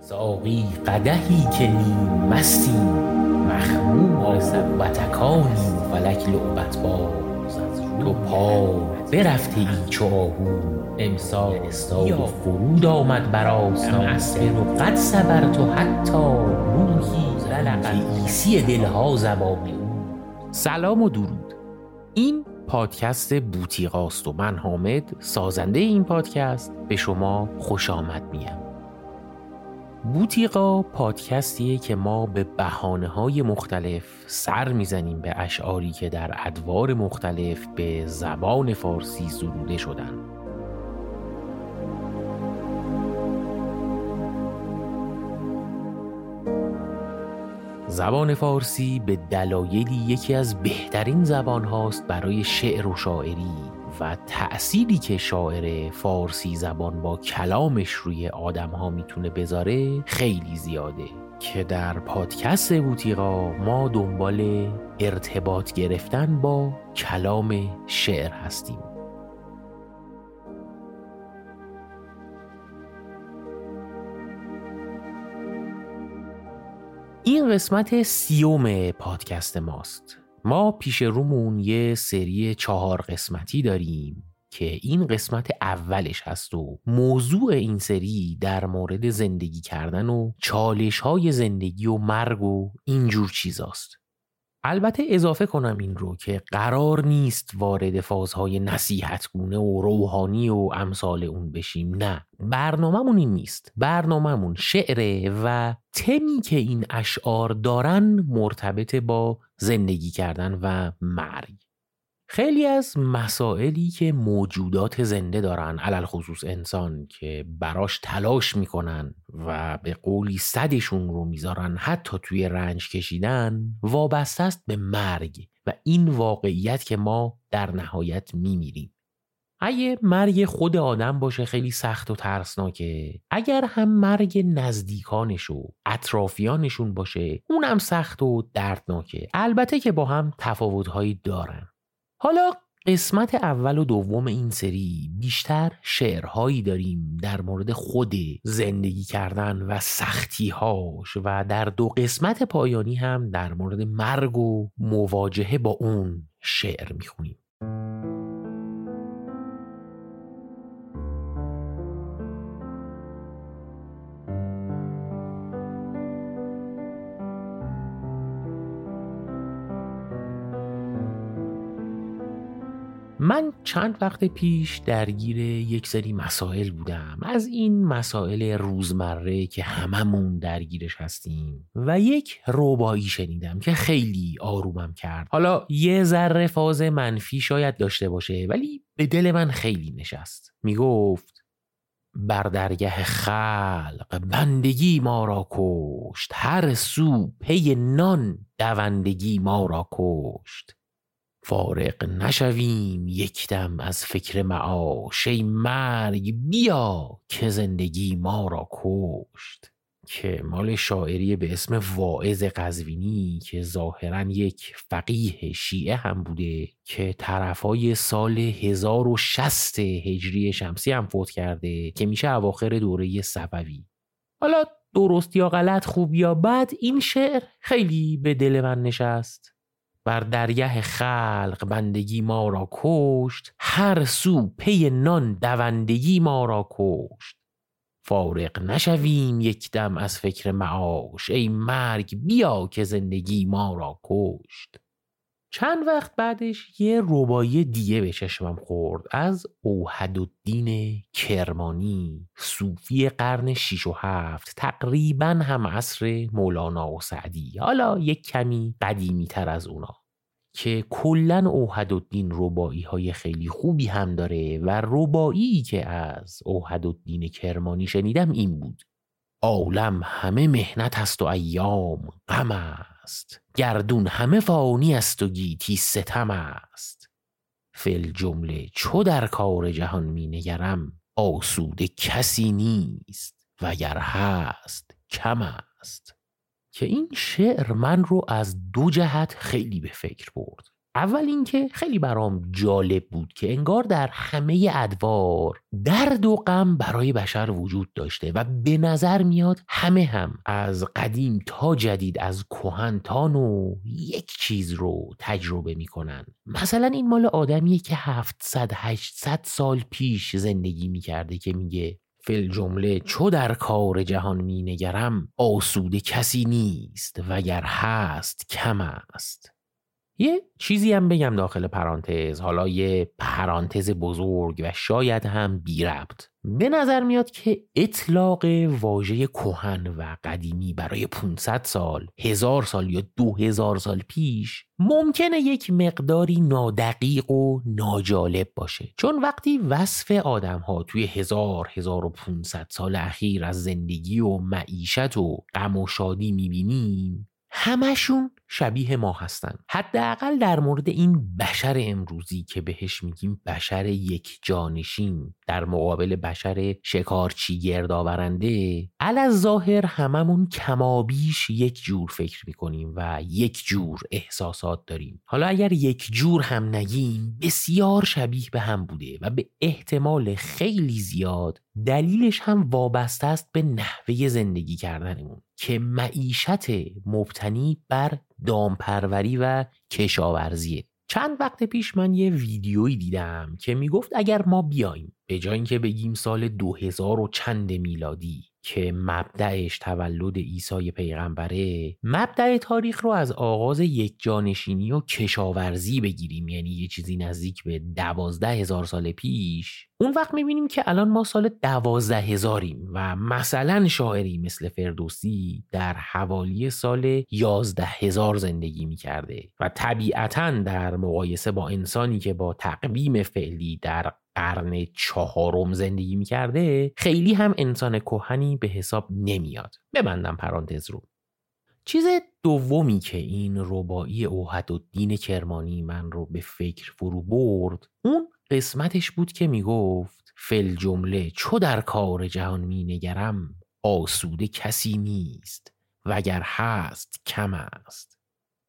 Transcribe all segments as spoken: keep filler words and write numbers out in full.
ساقی قدحی که نیم مستیم، مخمور صبوتکانی فلک لعبت باز از تو پا برفته ای چو آهو. امسال استاد و فرود آمد بر آستان و قد صبرت و حتی روحی که عیسی دلها زبان او. سلام و درود. این پادکست بوتیقاست و من حامد سازنده این پادکست به شما خوش آمد میم. بوتیقا پادکستیه که ما به بهانه‌های مختلف سر میزنیم به اشعاری که در ادوار مختلف به زبان فارسی سروده شدن. زبان فارسی به دلایلی یکی از بهترین زبان هاست برای شعر و شاعری و تأثیری که شاعر فارسی زبان با کلامش روی آدم ها میتونه بذاره خیلی زیاده که در پادکست بوتیقا ما دنبال ارتباط گرفتن با کلام شعر هستیم. این قسمت سیوم پادکست ماست. ما پیش رومون یه سری چهار قسمتی داریم که این قسمت اولش هست و موضوع این سری در مورد زندگی کردن و چالش های زندگی و مرگ و اینجور چیزاست. البته اضافه کنم این رو که قرار نیست وارد فازهای نصیحتگونه و روحانی و امثال اون بشیم. نه، برنامه‌مون این نیست. برنامه‌مون شعره و تمی که این اشعار دارن مرتبط با زندگی کردن و مرگ. خیلی از مسائلی که موجودات زنده دارن، علل خصوص انسان، که براش تلاش میکنن و به قولی صدشون رو میذارن حتی توی رنج کشیدن، وابسته است به مرگ و این واقعیت که ما در نهایت میمیریم. اگه مرگ خود آدم باشه خیلی سخت و ترسناکه، اگر هم مرگ نزدیکانش و اطرافیانشون باشه اونم سخت و دردناکه. البته که با هم تفاوت‌هایی دارن. حالا قسمت اول و دوم این سری بیشتر شعرهایی داریم در مورد خود زندگی کردن و سختی‌هاش و در دو قسمت پایانی هم در مورد مرگ و مواجهه با اون شعر میخونیم. من چند وقت پیش درگیر یک سری مسائل بودم، از این مسائل روزمره که هممون درگیرش هستیم، و یک ربایی شنیدم که خیلی آرومم کرد. حالا یه ذره فاز منفی شاید داشته باشه ولی به دل من خیلی نشست. میگفت بر درگه خلق بندگی ما را کشت، هر سو پی نان دوندگی ما را کشت. فارغ نشویم یک دم از فکر معاش، ای مرگ بیا که زندگی ما را کشت. که مال شاعری به اسم واعظ قزوینی که ظاهراً یک فقیه شیعه هم بوده که طرفای سال هزار و شصت هجری شمسی هم فوت کرده که میشه اواخر دوره صفوی. حالا درست یا غلط، خوب یا بد، این شعر خیلی به دل من نشست. بر درگه خلق بندگی ما را کشت، هر سو پی نان دوندگی ما را کشت. فارغ نشویم یک دم از فکر معاش، ای مرگ بیا که زندگی ما را کشت. چند وقت بعدش یه ربایی دیگه به چشمم خورد از اوحدالدین کرمانی، صوفی قرن شیش و هفت، تقریباً هم عصر مولانا و سعدی، حالا یک کمی قدیمی تر از اونا، که کلن اوحدالدین ربایی های خیلی خوبی هم داره و ربایی که از اوحدالدین کرمانی شنیدم این بود: عالم همه محنت است و ایام غم است، گردون همه فانی است و گیتی ستم است. فی الجمله چو در کار جهان می نگرم، آسوده کسی نیست وگر هست کم است. که این شعر من رو از دو جهت خیلی به فکر برد. اول اینکه خیلی برام جالب بود که انگار در همه ادوار درد و غم برای بشر وجود داشته و به نظر میاد همه هم از قدیم تا جدید، از کهن تا نو یک چیز رو تجربه میکنن. مثلا این مال آدمیه که هفتصد هشتصد سال پیش زندگی میکرده که میگه فل جمله چو در کار جهان می نگرم آسوده کسی نیست وگر هست کم است. یه چیزی هم بگم داخل پرانتز، حالا یه پرانتز بزرگ و شاید هم بی ربط. به نظر میاد که اطلاق واژه کهن و قدیمی برای پانصد سال، هزار سال یا دو هزار سال پیش ممکنه یک مقداری نادقیق و ناجالب باشه، چون وقتی وصف آدم ها توی هزار هزار و پونصد سال اخیر از زندگی و معیشت و غم و شادی میبینیم همشون شبیه ما هستن. حداقل در مورد این بشر امروزی که بهش میگیم بشر یک جانشین در مقابل بشر شکارچی گردآورنده، الظاهر هممون کمابیش یک جور فکر میکنیم و یک جور احساسات داریم. حالا اگر یک جور هم نگیم بسیار شبیه به هم بوده و به احتمال خیلی زیاد دلیلش هم وابسته است به نحوه زندگی کردنمون که معیشت مبتنی بر دامپروری و کشاورزیه. چند وقت پیش من یه ویدیویی دیدم که میگفت اگر ما بیایم به جای اینکه بگیم سال دو هزار و چند میلادی که مبدأش تولد عیسی پیغمبره، مبدأ تاریخ رو از آغاز یک جانشینی و کشاورزی بگیریم، یعنی یه چیزی نزدیک به دوازده هزار سال پیش، اون وقت میبینیم که الان ما سال دوازده هزاریم و مثلا شاعری مثل فردوسی در حوالی سال یازده هزار زندگی میکرده و طبیعتاً در مقایسه با انسانی که با تقویم فعلی در قرن چهارم زندگی میکرده خیلی هم انسان کهنی به حساب نمیاد. ببندم پرانتز رو. چیز دومی که این رباعی اوحدالدین کرمانی من رو به فکر فرو برد اون قسمتش بود که میگفت فل جمله چو در کار جهان می نگرم آسوده کسی نیست وگر هست کم است.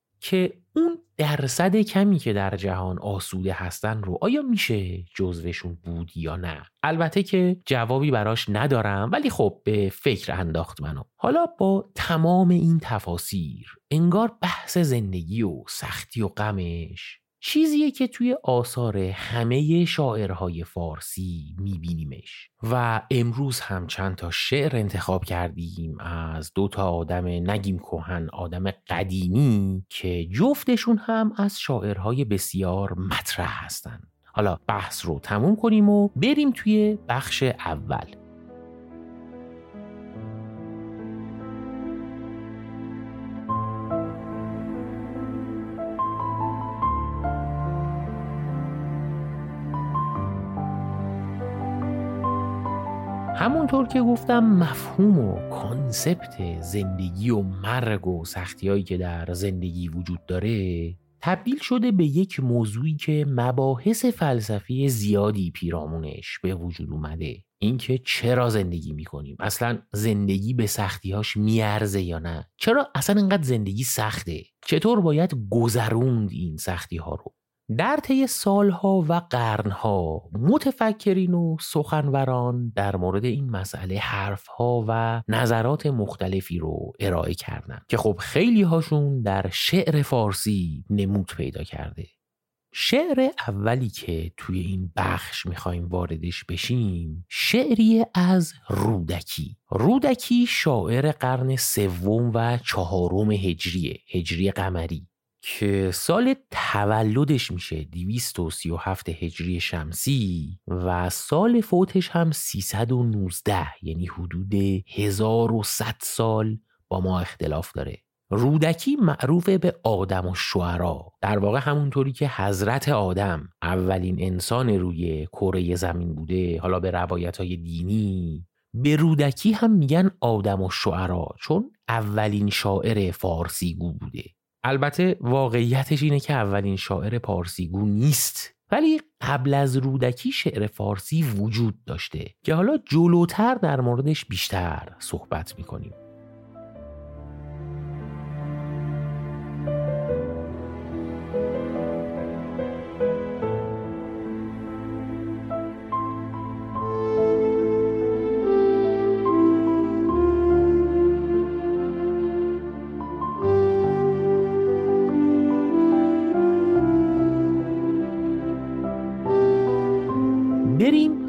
که اون درصد کمی که در جهان آسوده هستن رو آیا میشه جزوشون بود یا نه؟ البته که جوابی براش ندارم، ولی خب به فکر انداخت منو. حالا با تمام این تفاسیر انگار بحث زندگی و سختی و غمش چیزیه که توی آثار همه شاعرهای فارسی میبینیمش و امروز هم چند تا شعر انتخاب کردیم از دو تا آدم نگیم کهن، آدم قدیمی که جفتشون هم از شاعرهای بسیار مطرح هستن. حالا بحث رو تموم کنیم و بریم توی بخش اول. همونطور که گفتم مفهوم و کانسپت زندگی و مرگ و سختی‌هایی که در زندگی وجود داره تبدیل شده به یک موضوعی که مباحث فلسفی زیادی پیرامونش به وجود اومده. اینکه چرا زندگی میکنیم، اصلا زندگی به سختی‌هاش میارزه یا نه، چرا اصلا انقدر زندگی سخته، چطور باید گذروند این سختی‌ها رو. در طی سالها و قرنها متفکرین و سخنوران در مورد این مسئله حرفها و نظرات مختلفی رو ارائه کردن که خب خیلی هاشون در شعر فارسی نمود پیدا کرده. شعر اولی که توی این بخش میخوایم واردش بشیم شعری از رودکی. رودکی شاعر قرن سوم و چهارم هجریه، هجری قمری، که سال تولدش میشه دویست و سی و هفت هجری شمسی و سال فوتش هم سیصد و نوزده، یعنی حدود هزار و صد سال با ما اختلاف داره. رودکی معروف به آدم و شعرا، در واقع همونطوری که حضرت آدم اولین انسان روی کره زمین بوده، حالا به روایت‌های دینی به رودکی هم میگن آدم و شعرا چون اولین شاعر فارسیگو بوده. البته واقعیتش اینه که اولین شاعر پارسیگو نیست، ولی قبل از رودکی شعر فارسی وجود داشته که حالا جلوتر در موردش بیشتر صحبت میکنیم.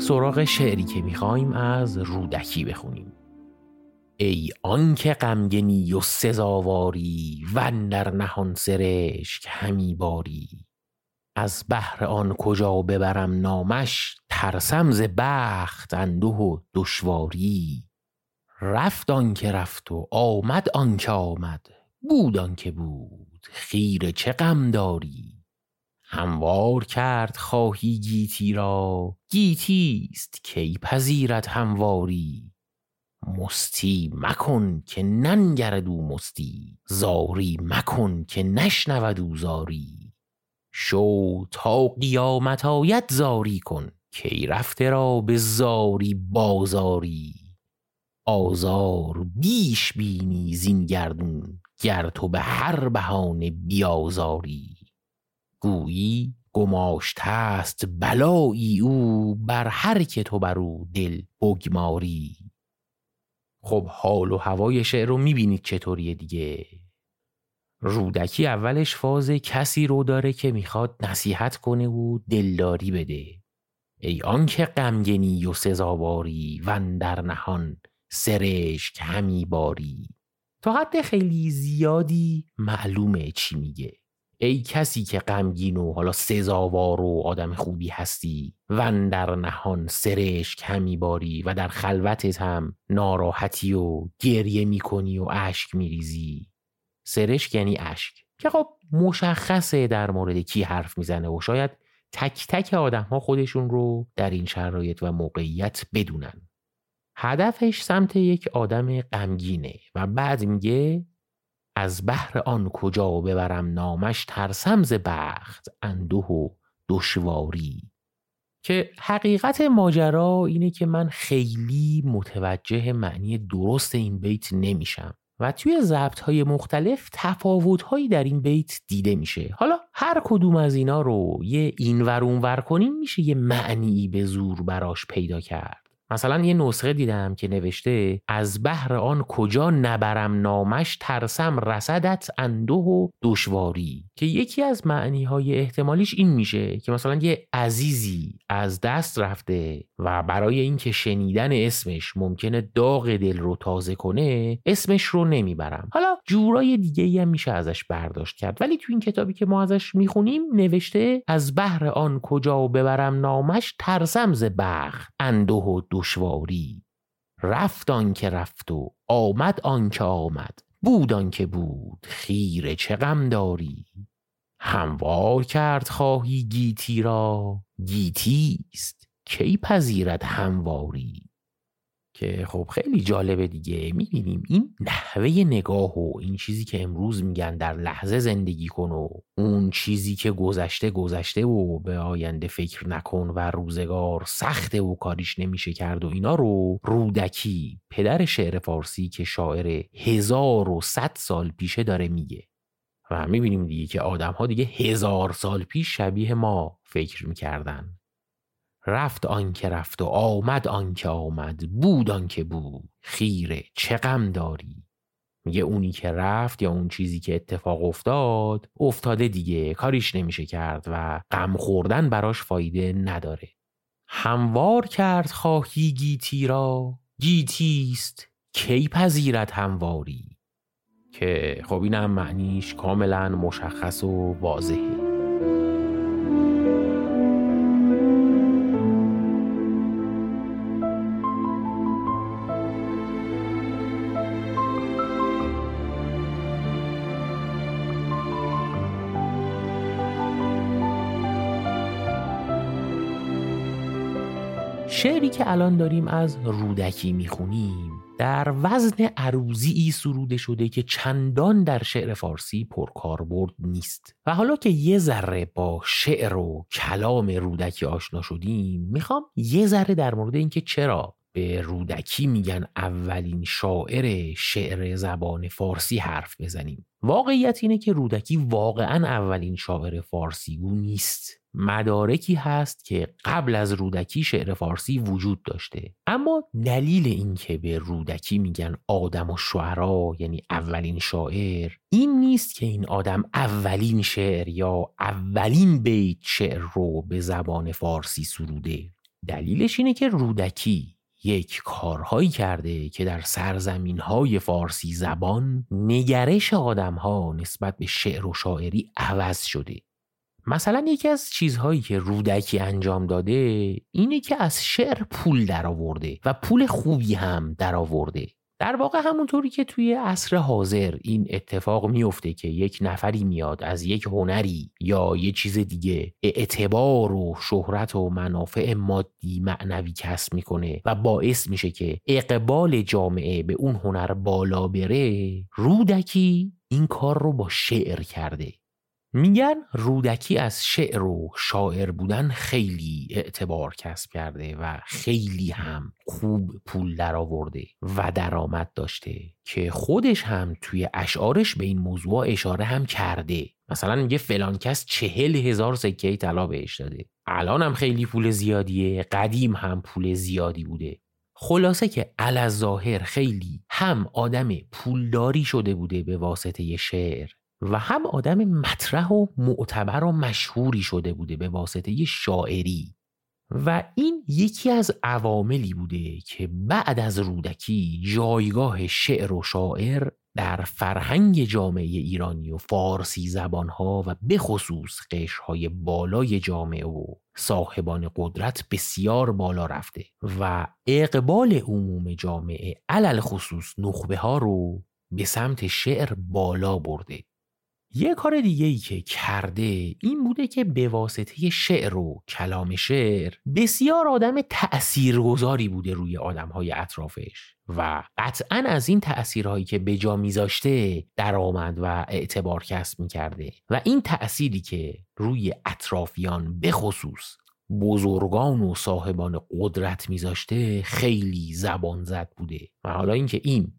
سراغ شعری که میخوایم از رودکی بخونیم. ای آن که غمگنی و سزاواری و اندر نهان سرشک همی باری. از بهر آن کجا ببرم نامش ترسم ز بخت انده و دشواری. رفت آن که رفت و آمد آن که آمد بود آن که بود خیره چه غم داری. هموار کرد خواهی گیتی را گیتیست کی پذیرد همواری. مستی مکن که ننگرد او مستی زاری مکن که نشنود او زاری. شو تا قیامت آید زاری کن کی رفته را به زاری بازاری. آزار بیش بینی زین گردون گر تو به هر بهانه بیازاری. گویی گماشته است بلایی او بر هر که تو بر او دل بگماری. خب حال و هوای شعر رو میبینید چطوریه دیگه. رودکی اولش فاز کسی رو داره که میخواد نصیحت کنه و دلداری بده. ای آن که غمگنی و سزاواری و اندر نهان سرشک همی باری. تا حد خیلی زیادی معلومه چی میگه. ای کسی که غمگین و حالا سزاوار و آدم خوبی هستی و اندر نهان سرشک همی باری و در خلوتت هم ناراحتی و گریه میکنی و اشک میریزی. سرشک یعنی اشک که خب مشخصه در مورد کی حرف میزنه و شاید تک تک آدم ها خودشون رو در این شرایط و موقعیت بدونن. هدفش سمت یک آدم غمگینه و بعد میگه از بهر آن کجا ببرم نامش ترسم ز بخت انده و دشواری. که حقیقت ماجرا اینه که من خیلی متوجه معنی درست این بیت نمیشم و توی ضبط‌های مختلف تفاوت‌هایی در این بیت دیده میشه. حالا هر کدوم از اینا رو یه اینور اونور کنیم میشه یه معنی به زور براش پیدا کرد. مثلا یه نسخه دیدم که نوشته از بهر آن کجا نبرم نامش ترسم رسدت انده و دشواری، که یکی از معنی‌های احتمالیش این میشه که مثلا یه عزیزی از دست رفته و برای اینکه شنیدن اسمش ممکنه داغ دل رو تازه کنه اسمش رو نمیبرم. حالا جورای دیگه‌ای هم میشه ازش برداشت کرد، ولی تو این کتابی که ما ازش میخونیم نوشته از بهر آن کجا ببرم نامش ترسم ز بخت انده و دشواری. رفت آن که رفت و آمد آن که آمد بود آن که بود خیره چه غم داری. هموار کرد خواهی گیتی را گیتیست کی پذیرد همواری. که خب خیلی جالبه دیگه. میبینیم این نحوه نگاه و این چیزی که امروز میگن در لحظه زندگی کن و اون چیزی که گذشته گذشته و به آینده فکر نکن و روزگار سخته و کاریش نمیشه کرد و اینا رو رودکی پدر شعر فارسی که شاعر هزار و صد سال پیشه داره میگه و میبینیم دیگه که آدم ها دیگه هزار سال پیش شبیه ما فکر میکردن. رفت آن که رفت و آمد آن که آمد بود آن که بود خیره چه غم داری. میگه اونی که رفت یا اون چیزی که اتفاق افتاد افتاده دیگه، کاریش نمیشه کرد و غم خوردن براش فایده نداره. هموار کرد خواهی گیتی را گیتیست کی پذیرد همواری. که خب این هم معنیش کاملا مشخص و واضحه. شعری که الان داریم از رودکی میخونیم در وزن عروضی سروده شده که چندان در شعر فارسی پرکاربرد نیست و حالا که یه ذره با شعر و کلام رودکی آشنا شدیم میخوام یه ذره در مورد اینکه چرا به رودکی میگن اولین شاعر شعر زبان فارسی حرف بزنیم. واقعیت اینه که رودکی واقعا اولین شاعر فارسیگو نیست. مدارکی هست که قبل از رودکی شعر فارسی وجود داشته، اما دلیل این که به رودکی میگن آدم و شعرا یعنی اولین شاعر این نیست که این آدم اولین شعر یا اولین بیت شعر رو به زبان فارسی سروده، دلیلش اینه که رودکی یک کارهایی کرده که در سرزمین‌های فارسی زبان نگرش آدم‌ها نسبت به شعر و شاعری عوض شده. مثلا یکی از چیزهایی که رودکی انجام داده اینه که از شعر پول درآورده و پول خوبی هم درآورده. در واقع همونطوری که توی عصر حاضر این اتفاق میفته که یک نفری میاد از یک هنری یا یه چیز دیگه اعتبار و شهرت و منافع مادی معنوی کسب میکنه و باعث میشه که اقبال جامعه به اون هنر بالا بره، رودکی این کار رو با شعر کرده. میگن رودکی از شعر و شاعر بودن خیلی اعتبار کسب کرده و خیلی هم خوب پول درآورده و درآمد داشته که خودش هم توی اشعارش به این موضوع اشاره هم کرده. مثلا میگه فلان کس چهل هزار سکه طلا بهش داده. الان هم خیلی پول زیادیه، قدیم هم پول زیادی بوده. خلاصه که علاظاهر خیلی هم آدم پولداری شده بوده به واسطه شعر و هم آدم مطرح و معتبر و مشهوری شده بوده به واسطه شاعری. و این یکی از عواملی بوده که بعد از رودکی جایگاه شعر و شاعر در فرهنگ جامعه ایرانی و فارسی زبانها و به خصوص قشرهای بالای جامعه و صاحبان قدرت بسیار بالا رفته و اقبال عموم جامعه علل خصوص نخبه ها رو به سمت شعر بالا برده. یه کار دیگه ای که کرده این بوده که به واسطه شعر و کلام شعر بسیار آدم تأثیرگذاری بوده روی آدمهای اطرافش و قطعاً از این تأثیرهایی که به جا میذاشته درآمد و اعتبار کسب میکرده و این تأثیری که روی اطرافیان به خصوص بزرگان و صاحبان قدرت میذاشته خیلی زبان زد بوده. و حالا اینکه این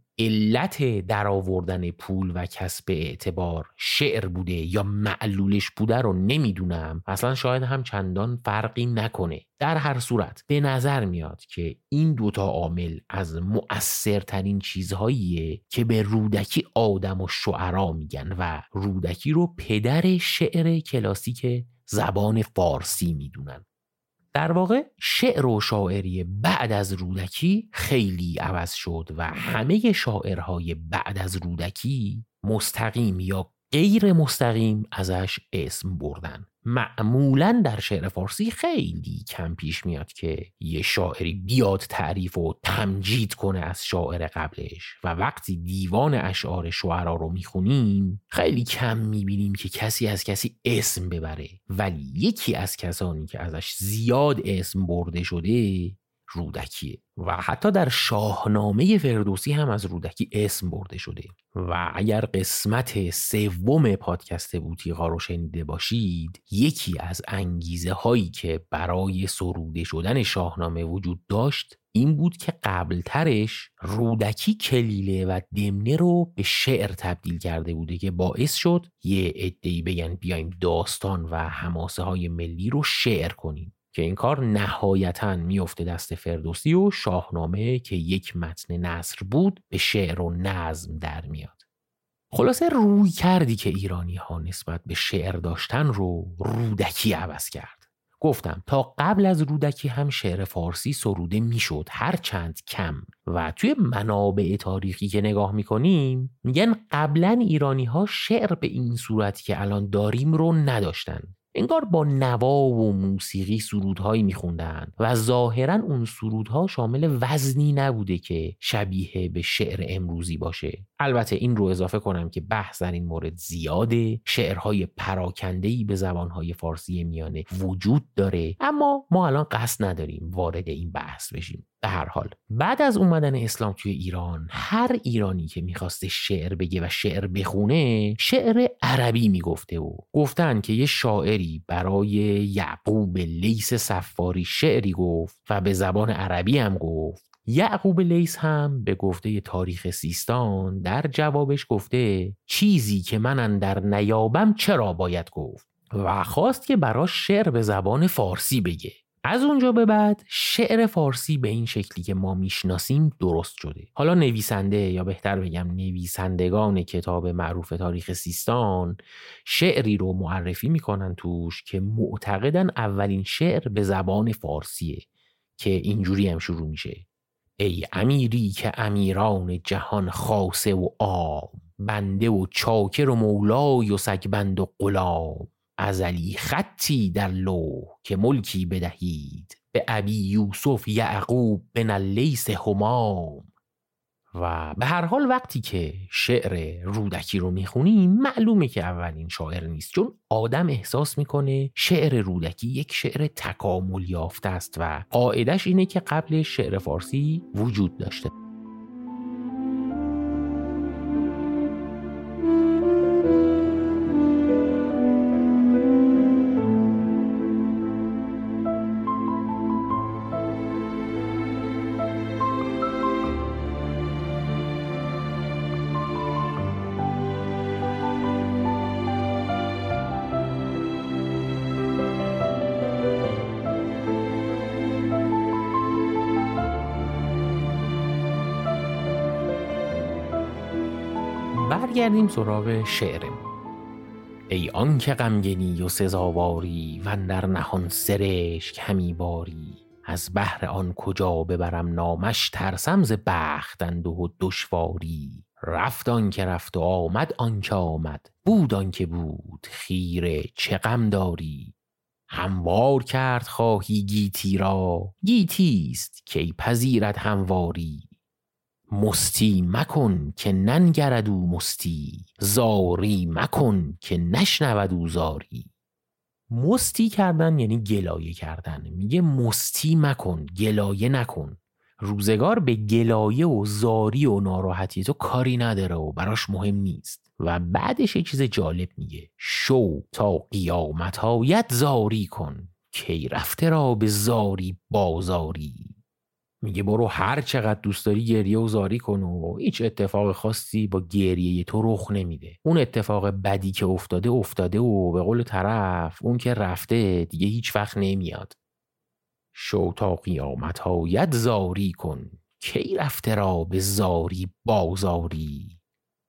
علت درآوردن پول و کسب اعتبار شعر بوده یا معلولش بوده رو نمیدونم، اصلا شاید هم چندان فرقی نکنه. در هر صورت به نظر میاد که این دوتا عامل از مؤثرترین چیزهاییه که به رودکی آدم و شعرا میگن و رودکی رو پدر شعر کلاسیک زبان فارسی میدونن. در واقع شعر و شاعری بعد از رودکی خیلی عوض شد و همه شاعرهای بعد از رودکی مستقیم یا غیر مستقیم ازش اسم بردن. معمولاً در شعر فارسی خیلی کم پیش میاد که یه شاعری بیاد تعریف و تمجید کنه از شاعر قبلش و وقتی دیوان اشعار شعرا رو میخونیم خیلی کم میبینیم که کسی از کسی اسم ببره، ولی یکی از کسانی که ازش زیاد اسم برده شده رودکیه و حتی در شاهنامه فردوسی هم از رودکی اسم برده شده. و اگر قسمت سوم پادکست بوتیقا رو شنیده باشید، یکی از انگیزه هایی که برای سروده شدن شاهنامه وجود داشت این بود که قبلترش رودکی کلیله و دمنه رو به شعر تبدیل کرده بوده که باعث شد یه عده‌ای بگن بیایم داستان و حماسه های ملی رو شعر کنیم که این کار نهایتاً میفته دست فردوسی و شاهنامه که یک متن نثر بود به شعر و نظم در میاد. خلاصه روی کردی که ایرانی ها نسبت به شعر داشتن رو رودکی عوض کرد. گفتم تا قبل از رودکی هم شعر فارسی سروده میشد، هر چند کم، و توی منابع تاریخی که نگاه میکنیم میگن قبلا ایرانی ها شعر به این صورتی که الان داریم رو نداشتن. انگار با نوا و موسیقی سرودهایی میخوندن و ظاهرا اون سرودها شامل وزنی نبوده که شبیه به شعر امروزی باشه. البته این رو اضافه کنم که بحث در این مورد زیاده، شعرهای پراکنده‌ای به زبانهای فارسی میانه وجود داره، اما ما الان قصد نداریم وارد این بحث بشیم. به هر حال بعد از اومدن اسلام توی ایران هر ایرانی که میخواسته شعر بگه و شعر بخونه شعر عربی میگفته و گفتن که یه شاعری برای یعقوب لیث صفاری شعری گفت و به زبان عربی هم گفت. یعقوب لیث هم به گفته تاریخ سیستان در جوابش گفته چیزی که من اندر نیابم چرا باید گفت و خواست که براش شعر به زبان فارسی بگه. از اونجا به بعد شعر فارسی به این شکلی که ما میشناسیم درست شده. حالا نویسنده یا بهتر بگم نویسندگان کتاب معروف تاریخ سیستان شعری رو معرفی میکنن توش که معتقدن اولین شعر به زبان فارسیه که اینجوری هم شروع میشه: ای امیری که امیران جهان خاصه و عام، بنده و چاکر و مولای و سگبند و غلام، ازلی خطی در لوح که ملکی بدهید، به ابی یوسف یعقوب بن اللیث همام. و به هر حال وقتی که شعر رودکی رو میخونیم معلومه که اولین شاعر نیست، چون آدم احساس میکنه شعر رودکی یک شعر تکامل یافته است و قاعدش اینه که قبل شعر فارسی وجود داشته. برگردیم سراغ شعرمون. ای آن که غمگینی و سزاواری، و اندر نهان سرشک همی باری، از بحر آن کجا ببرم نامش، ترسم ز بخت انده و دشواری. رفت آن که رفت و آمد آن که آمد، بود آن که بود، خیره چه غم داری. هموار کرد خواهی گیتی را، گیتیست کی پذیرد همواری. مستی مکن که ننگرد او مستی، زاری مکن که نشنود او زاری. مستی کردن یعنی گلایه کردن. میگه مستی مکن، گلایه نکن. روزگار به گلایه و زاری و ناراحتی تو کاری نداره و براش مهم نیست. و بعدش یه چیز جالب میگه: شو تا قیامت آید زاری کن، کی رفته را به زاری بازاری. میگه برو هر چقدر دوست داری گریه و زاری کن و هیچ اتفاق خاصی با گریه تو رخ نمیده. اون اتفاق بدی که افتاده افتاده و به قول طرف اون که رفته دیگه هیچ وقت نمیاد. شو تا قیامت آید زاری کن، کی رفته را به زاری بازاری.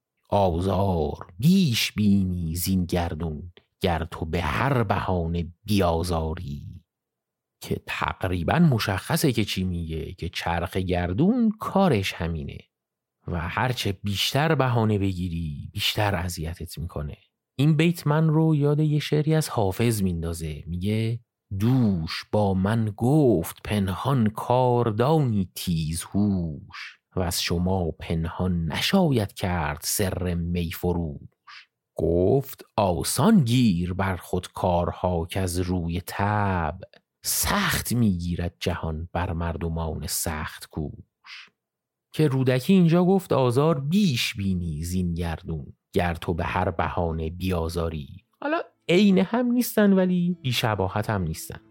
آزار بیش بینی زین گردون، گر تو به هر بهانه بیازاری. که تقریبا مشخصه که چی میگه، که چرخ گردون کارش همینه و هرچه بیشتر بهانه بگیری بیشتر اذیتت میکنه. این بیت من رو یاد یه شعری از حافظ میندازه. میگه: دوش با گفت گفت پنهان کاردانی تیز هوش، و از شما پنهان نشاید کرد سر می فروش. گفت آسان گیر بر خود کارها که از روی طبع، سخت میگیرد جهان بر مردمان سخت کوش. که رودکی اینجا گفت آزار بیش بینی زین گردون، گر تو به هر بهانه بیازاری. حالا عین هم نیستن ولی بی‌شباهت هم نیستن.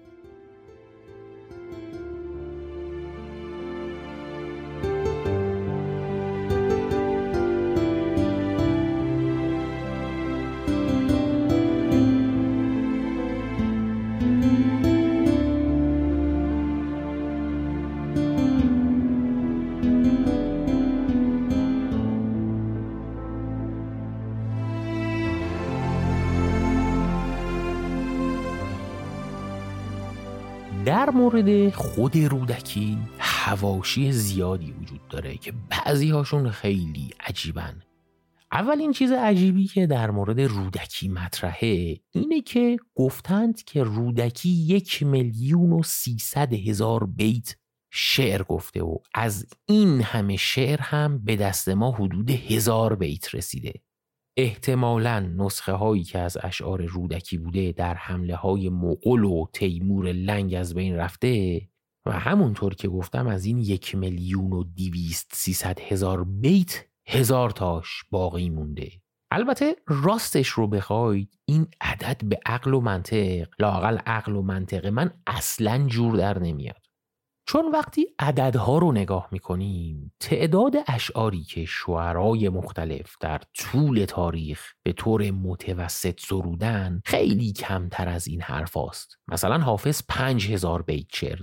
در مورد خود رودکی حواشی زیادی وجود داره که بعضی هاشون خیلی عجیبن. اولین چیز عجیبی که در مورد رودکی مطرحه اینه که گفتند که رودکی یک میلیون و سیصد هزار بیت شعر گفته و از این همه شعر هم به دست ما حدود هزار بیت رسیده. احتمالاً نسخه هایی که از اشعار رودکی بوده در حمله های مغول و تیمور لنگ از بین رفته و همونطور که گفتم از این یک میلیون و دیویست سیصد هزار بیت هزار تاش باقی مونده. البته راستش رو بخواید این عدد به عقل و منطق، لااقل عقل و منطق من اصلاً جور در نمیاد. چون وقتی عددها رو نگاه میکنیم تعداد اشعاری که شعرای مختلف در طول تاریخ به طور متوسط سرودن خیلی کمتر از این حرف هست. مثلا حافظ پنج هزار بیت شعر داره،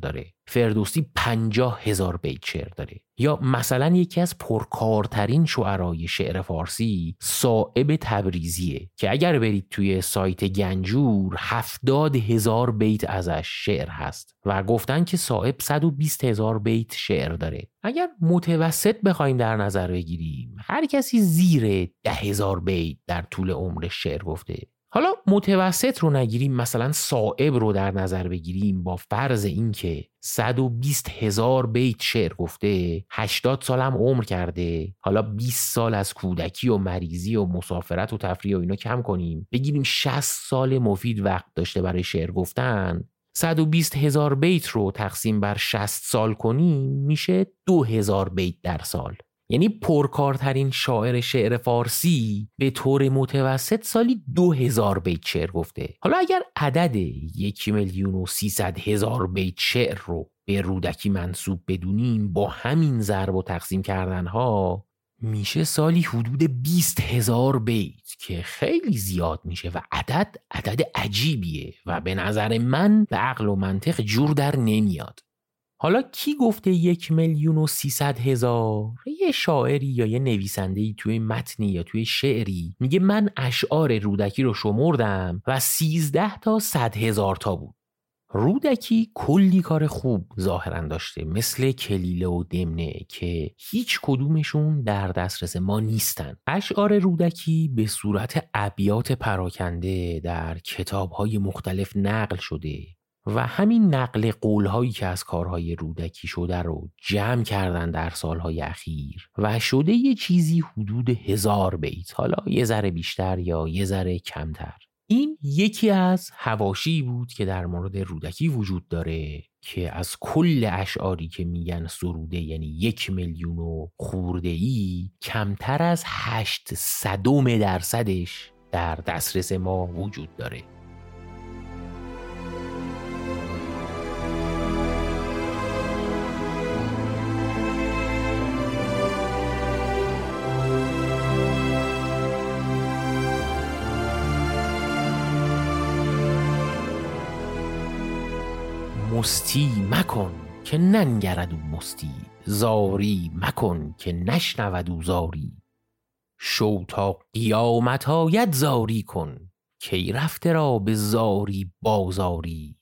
فردوسی پنجاه هزار بیت شعر داره. یا مثلا یکی از پرکارترین شعرای شعر فارسی صائب تبریزیه که اگر برید توی سایت گنجور هفتاد هزار بیت ازش شعر هست و گفتن که صائب صد و بیست هزار بیت شعر داره. اگر متوسط بخوایم در نظر بگیریم هر کسی زیر ده هزار بیت در طول عمر شعر گفته. حالا متوسط رو نگیریم، مثلا صائب رو در نظر بگیریم با فرض این که صد و بیست هزار بیت شعر گفته، هشتاد سال هم عمر کرده، حالا بیست سال از کودکی و مریضی و مسافرت و تفریح و اینا کم کنیم، بگیریم شصت سال مفید وقت داشته برای شعر گفتن، صد و بیست هزار بیت رو تقسیم بر شصت سال کنیم میشه دو هزار بیت در سال. یعنی پرکارترین شاعر شعر فارسی به طور متوسط سالی دو هزار بیت شعر گفته. حالا اگر عدد یک میلیون و سیصد هزار بیت شعر رو به رودکی منسوب بدونیم با همین ضرب و تقسیم کردن ها میشه سالی حدود بیست هزار بیت که خیلی زیاد میشه و عدد عدد عجیبیه و به نظر من به عقل و منطق جور در نمیاد. حالا کی گفته یک میلیون و سیصد هزار؟ یه شاعری یا یه نویسنده‌ای توی متنی یا توی شعری میگه من اشعار رودکی رو شمردم و سیزده تا صد هزار تا بود. رودکی کلی کار خوب ظاهرا داشته، مثل کلیله و دمنه که هیچ کدومشون در دسترس ما نیستن. اشعار رودکی به صورت ابیات پراکنده در کتاب‌های مختلف نقل شده و همین نقل قولهایی که از کارهای رودکی شده رو جمع کردن در سالهای اخیر و شده یه چیزی حدود هزار بیت، حالا یه ذره بیشتر یا یه ذره کمتر. این یکی از حواشی بود که در مورد رودکی وجود داره که از کل اشعاری که میگن سروده، یعنی یک میلیون و خورده ای، کمتر از هشت صدم درصدش در دسترس ما وجود داره. مستی مکن که ننگرد او مستی، زاری مکن که نشنود او زاری. شو تا قیامت آید زاری کن، کی رفته را به زاری بازاری.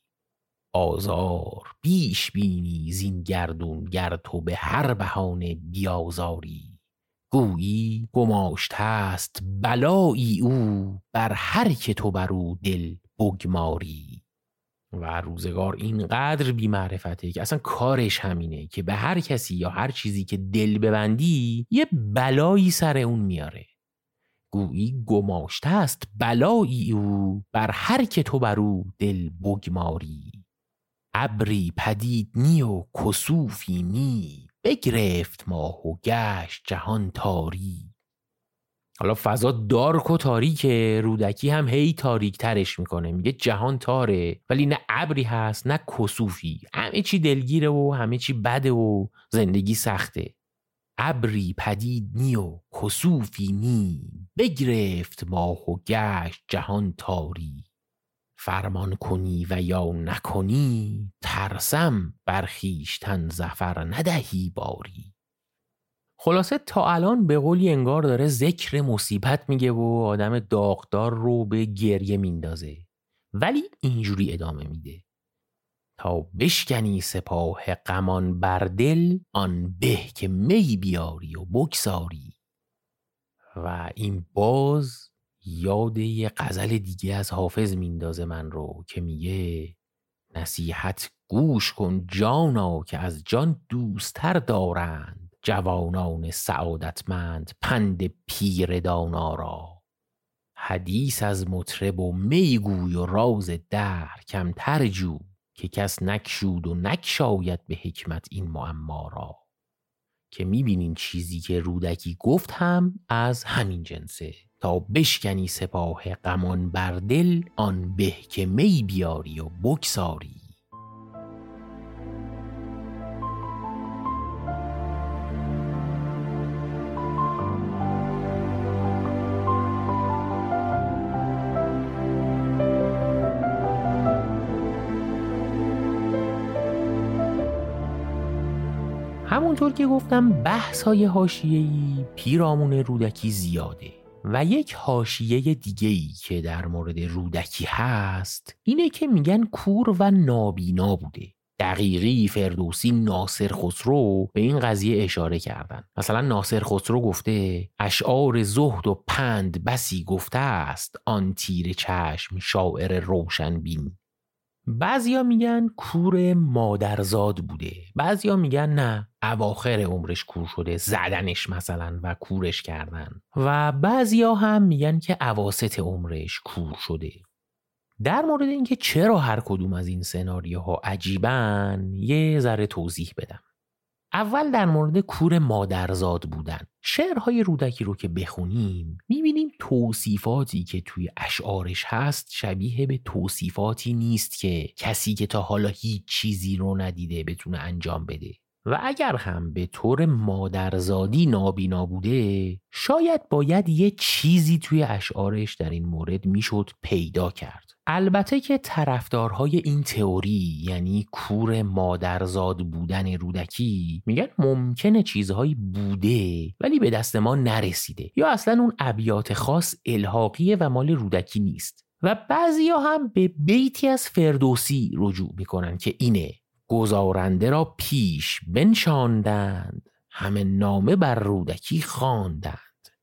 آزار بیش بینی زین گردون گر تو به هر بهانه بیازاری. گویی گماشته است بلایی او، بر هر که تو بر او دل بگماری. و روزگار اینقدر بی معرفته که اصلا کارش همینه که به هر کسی یا هر چیزی که دل ببندی یه بلایی سر اون میاره. گویی گماشته است بلایی او، بر هر که تو بر او دل بگماری. ابری پدید نی و کسوفی نی، بگرفت ماه و گشت جهان تاری. حالا فضا دارک و تاریکه، رودکی هم هی تاریک ترش میکنه، میگه جهان تاره ولی نه ابری هست نه کسوفی، همه چی دلگیره و همه چی بده و زندگی سخته. ابری پدید نی و کسوفی نی، بگرفت ماه و گشت جهان تاری. فرمان کنی و یا نکنی، ترسم بر خویشتن ظفر ندهی باری. خلاصه تا الان به قولی انگار داره ذکر مصیبت میگه و آدم داغدار رو به گریه میندازه، ولی اینجوری ادامه میده: تا بشکنی سپاه غمان بر دل، آن به که می بیاری و بگذاری. و این باز یاد یه غزل دیگه از حافظ میندازه من رو که میگه: نصیحت گوش کن جانا که از جان دوستر دارند، جوانان سعادتمند پند پیر دانا را. حدیث از مطرب و میگوی و راز دهر کمتر جو، که کس نکشود و نکشاید به حکمت این معما را. که میبینین چیزی که رودکی گفت هم از همین جنسه: تا بشکنی سپاه غمان بر دل، آن به که می بیاری و بگذاری. همونطور که گفتم بحث‌های حاشیه‌ای پیرامون رودکی زیاده و یک حاشیه دیگه‌ای که در مورد رودکی هست اینه که میگن کور و نابینا بوده. دقیقی فردوسی ناصر خسرو به این قضیه اشاره کردن. مثلا ناصر خسرو گفته اشعار زهد و پند بسی گفته است آن تیر چشم شاعر روشن بین. بعضیا میگن کور مادرزاد بوده، بعضیا میگن نه اواخر عمرش کور شده، زدنش مثلا و کورش کردن، و بعضیا هم میگن که اواسط عمرش کور شده. در مورد اینکه چرا هر کدوم از این سناریوها عجیبن یه ذره توضیح بدم. اول در مورد کور مادرزاد بودن. شعرهای رودکی رو که بخونیم میبینیم توصیفاتی که توی اشعارش هست شبیه به توصیفاتی نیست که کسی که تا حالا هیچ چیزی رو ندیده بتونه انجام بده. و اگر هم به طور مادرزادی نابینا بوده شاید باید یه چیزی توی اشعارش در این مورد میشد پیدا کرد. البته که طرفدارهای این تئوری یعنی کور مادرزاد بودن رودکی میگن ممکنه چیزهایی بوده ولی به دست ما نرسیده، یا اصلا اون ابیات خاص الحاقیه و مال رودکی نیست. و بعضیا هم به بیتی از فردوسی رجوع میکنن که اینه: گزارنده را پیش بنشاندند همه نامه بر رودکی خواندند.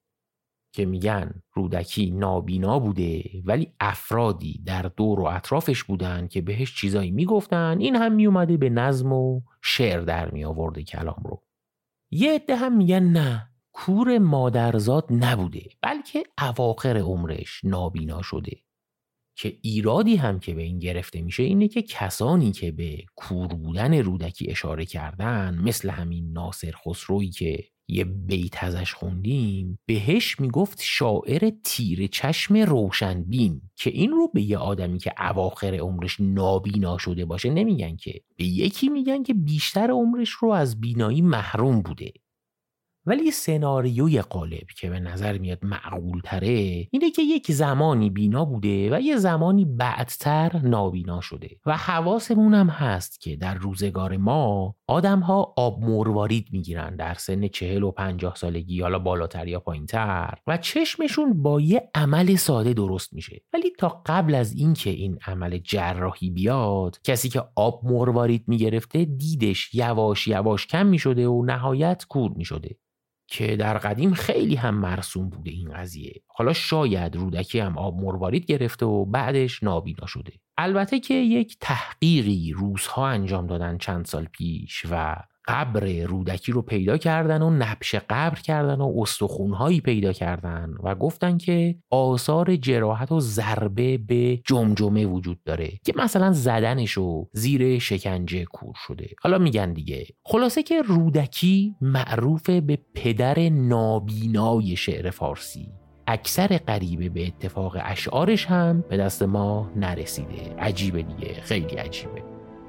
که میگن رودکی نابینا بوده ولی افرادی در دور و اطرافش بودن که بهش چیزایی میگفتن، این هم میومده به نظم و شعر در می آورده کلام رو. یه عده هم میگن نه کور مادرزاد نبوده بلکه اواخر عمرش نابینا شده. که ایرادی هم که به این گرفته میشه اینه که کسانی که به کور بودن رودکی اشاره کردن مثل همین ناصر خسروی که یه بیت ازش خوندیم بهش میگفت شاعر تیر چشم روشنبین، که این رو به یه آدمی که اواخر عمرش نابینا شده باشه نمیگن، که به یکی میگن که بیشتر عمرش رو از بینایی محروم بوده. ولی سناریوی غالب که به نظر میاد معقول تره اینه که یک زمانی بینا بوده و یه زمانی بعدتر نابینا شده. و حواسمون هم هست که در روزگار ما آدم ها آب مروارید میگیرن در سن چهل و پنجاه سالگی، حالا بالاتر یا پایینتر، و چشمشون با یه عمل ساده درست میشه. ولی تا قبل از این که این عمل جراحی بیاد کسی که آب مروارید میگرفته دیدش یواش یواش کم میشده و نهایت کور میشده، که در قدیم خیلی هم مرسوم بوده این قضیه. حالا شاید رودکی هم آب مروارید گرفته و بعدش نابینا شده. البته که یک تحقیقی روس‌ها انجام دادن چند سال پیش و قبر رودکی رو پیدا کردن و نبش قبر کردن و استخوان‌هایی پیدا کردن و گفتن که آثار جراحت و ضربه به جمجمه وجود داره که مثلا زدنش و زیر شکنجه کور شده. حالا میگن دیگه. خلاصه که رودکی معروف به پدر نابینای شعر فارسی. اکثر غریبه به اتفاق اشعارش هم به دست ما نرسیده. عجیبه دیگه، خیلی عجیبه.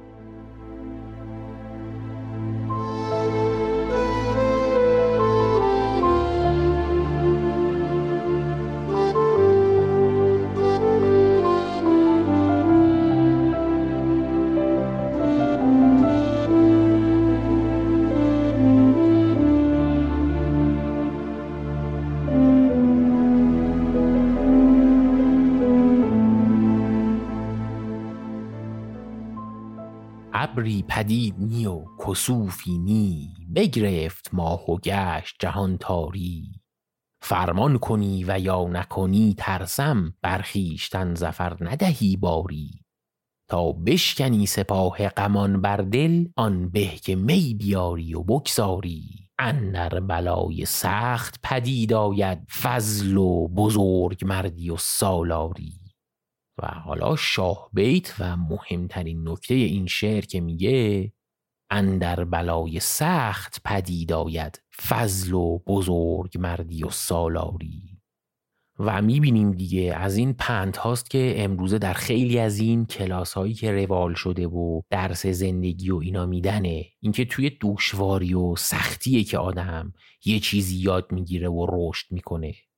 ابری پدید نی و کسوفی نی، بگرفت ماه و گشت جهان تاری. فرمان کنی و یا نکنی ترسم، برخیشتن ظفر ندهی باری. تا بشکنی سپاه غمان بر دل، آن به که می بیاری و بگذاری. اندر بلای سخت پدید آید، فضل و بزرگ مردی و سالاری. و حالا شاه بیت و مهمترین نکته این شعر که میگه اندر بلای سخت پدید آید، فضل و بزرگ مردی و سالاری. و میبینیم دیگه از این پند هاست که امروزه در خیلی از این کلاس هایی که روال شده و درس زندگی و اینا میدنه، اینکه توی دشواری و سختیه که آدم یه چیزی یاد میگیره و رشد میکنه.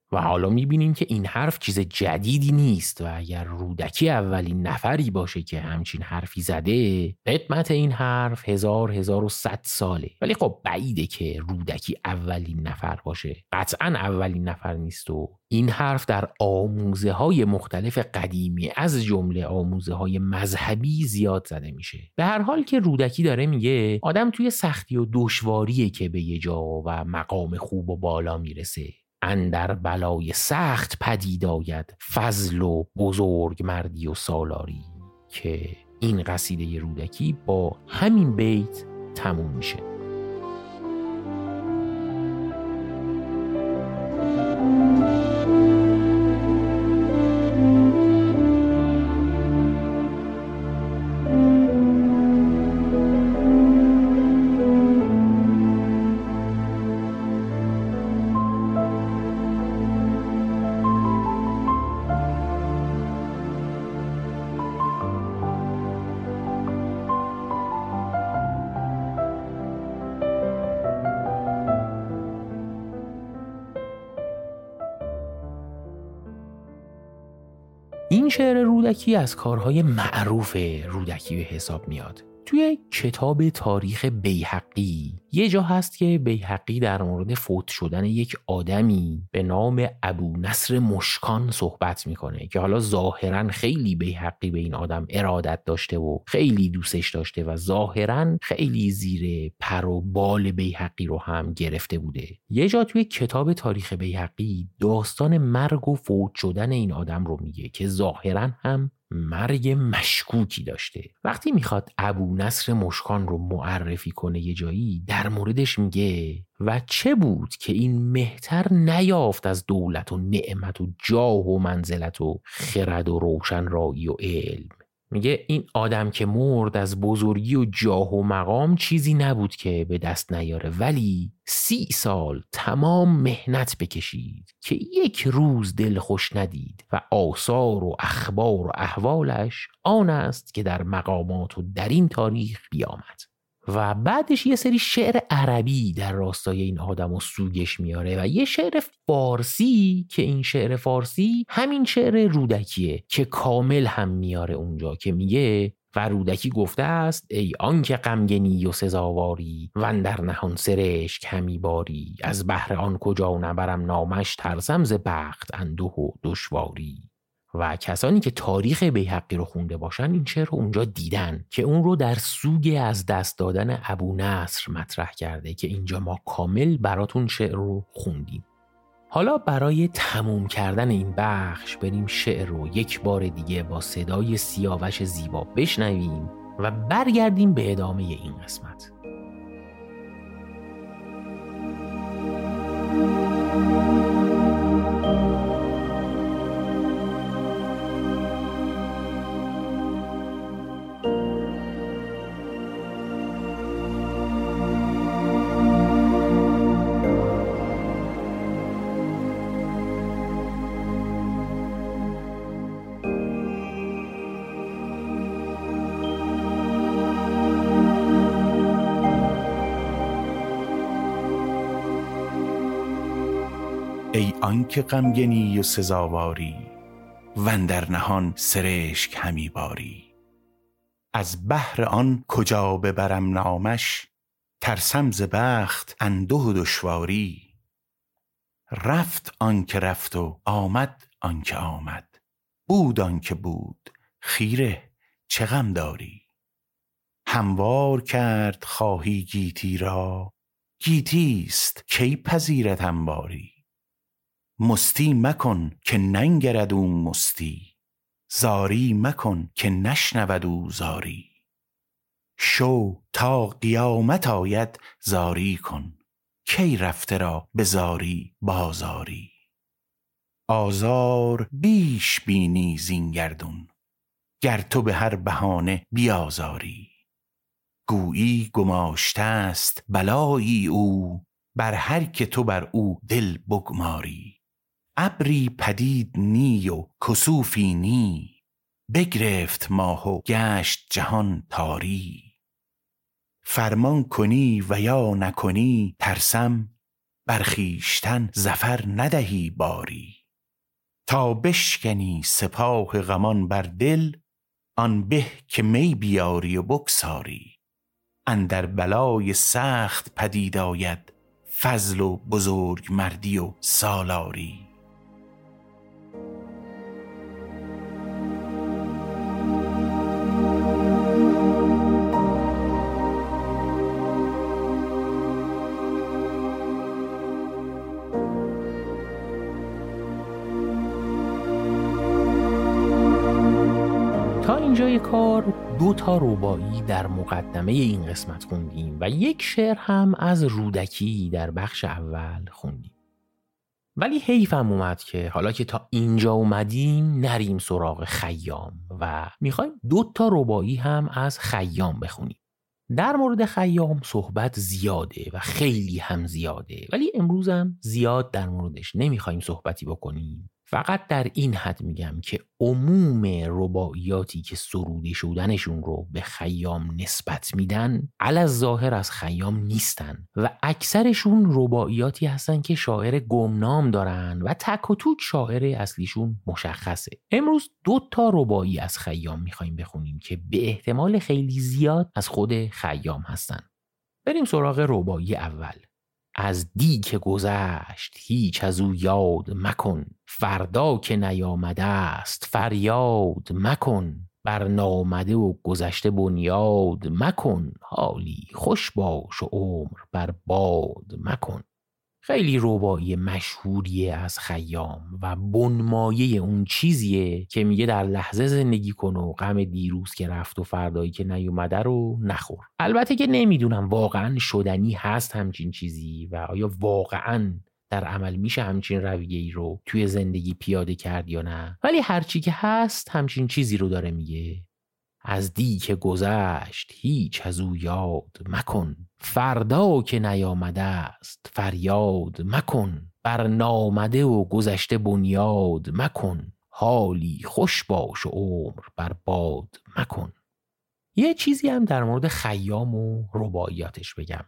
و حالا میبینیم که این حرف چیز جدیدی نیست و اگر رودکی اولین نفری باشه که همچین حرفی زده، قدمت این حرف هزار هزار و صد ساله. ولی خب بعیده که رودکی اولین نفر باشه، قطعا اولین نفر نیست و این حرف در آموزه های مختلف قدیمی از جمله آموزه های مذهبی زیاد زده میشه. به هر حال که رودکی داره میگه آدم توی سختی و دشواریه که به یه جا و مقام خوب و بالا میرسه. اندر بلای سخت پدید آید فضل و بزرگ مردی و سالاری، که این قصیده رودکی با همین بیت تموم میشه. این شعر رودکی از کارهای معروف رودکی به حساب میاد. توی کتاب تاریخ بیهقی یه جا هست که بیهقی در مورد فوت شدن یک آدمی به نام ابو نصر مشکان صحبت میکنه که حالا ظاهرا خیلی بیهقی به این آدم ارادت داشته و خیلی دوستش داشته و ظاهرا خیلی زیر پر و بال بیهقی رو هم گرفته بوده. یه جا توی کتاب تاریخ بیهقی داستان مرگ و فوت شدن این آدم رو میگه که ظاهرا هم مرگ مشکوکی داشته. وقتی میخواد ابو نصر مشکان رو معرفی کنه یه جایی در موردش میگه و چه بود که این مهتر نیافت از دولت و نعمت و جاه و منزلت و خرد و روشن رایی و علم. میگه این آدم که مرد از بزرگی و جاه و مقام چیزی نبود که به دست نیاره، ولی سی سال تمام مهنت بکشید که یک روز دل خوش ندید و آثار و اخبار و احوالش آن است که در مقامات و در این تاریخ بیامد. و بعدش یه سری شعر عربی در راستای این آدم و سوگش میاره و یه شعر فارسی که این شعر فارسی همین شعر رودکیه که کامل هم میاره اونجا که میگه و رودکی گفته است ای آنکه غمگنی و سزاواری و اندر نهان سرشک همی باری، از بهر آن کجا نبرم نامش ترسم ز بخت اندوه و دشواری. و کسانی که تاریخ بیهقی رو خونده باشن این شعر رو اونجا دیدن که اون رو در سوگ از دست دادن ابو نصر مطرح کرده که اینجا ما کامل براتون شعر رو خوندیم. حالا برای تموم کردن این بخش بریم شعر رو یک بار دیگه با صدای سیاوش زیبا بشنویم و برگردیم به ادامه این قسمت. ای آنکه غمگنی و سزاواری و اندر نهان سرشک همی باری، از بهر آن کجا ببرم نامش ترسم ز بخت اندوه و دشواری. رفت آنکه رفت و آمد آنکه آمد، بود آنکه بود خیره چه غم داری. هموار کرد خواهی گیتی را، گیتیست کی پذیرد انباری. مستی مکن که ننگرد او مستی، زاری مکن که نشنود او زاری. شو تا قیامت آید زاری کن، کی رفته را به زاری بازاری. آزار بیش بینی زین گردون، گر تو به هر بهانه بیازاری. گویی گماشته است بلایی او، بر هر که تو بر او دل بگماری. ابری پدید نی و کسوفی نی، بگرفت ماه و گشت جهان تاری. فرمان کنی و یا نکنی ترسم، بر خویشتن ظفر ندهی باری. تا بشکنی سپاه غمان بر دل، آن به که می بیاری و بگساری. اندر بلای سخت پدید آید، فضل و بزرگ مردی و سالاری. تا اینجای کار دو تا رباعی در مقدمه این قسمت خوندیم و یک شعر هم از رودکی در بخش اول خوندیم. ولی حیفم اومد که حالا که تا اینجا اومدیم نریم سراغ خیام و میخوایم دو تا رباعی هم از خیام بخونیم. در مورد خیام صحبت زیاده و خیلی هم زیاده، ولی امروز هم زیاد در موردش نمیخوایم صحبتی بکنیم. فقط در این حد میگم که عموم رباعیاتی که سروده شدنشون رو به خیام نسبت میدن علاوه از خیام نیستن و اکثرشون رباعیاتی هستن که شاعر گمنام دارن و تک و توک شاعر اصلیشون مشخصه. امروز دو تا رباعی از خیام میخوایم بخونیم که به احتمال خیلی زیاد از خود خیام هستن. بریم سراغ رباعی اول. از دی که گذشت هیچ از او یاد مکن، فردا که نیامده است فریاد مکن. بر نامده و گذشته بنیاد مکن، حالی خوش باش و عمر بر باد مکن. خیلی رباعی مشهوریه از خیام و بنمایه اون چیزیه که میگه در لحظه زندگی کن و غم دیروز که رفت و فردایی که نیومده رو نخور. البته که نمیدونم واقعا شدنی هست همچین چیزی و آیا واقعا در عمل میشه همچین رویه‌ای رو توی زندگی پیاده کرد یا نه، ولی هرچی که هست همچین چیزی رو داره میگه. از دی که گذشت هیچ از او یاد مکن، فردا که نیامده است فریاد مکن. بر نامده و گذشته بنیاد مکن، حالی خوش باش و عمر بر باد مکن. یه چیزی هم در مورد خیام و رباعیاتش بگم.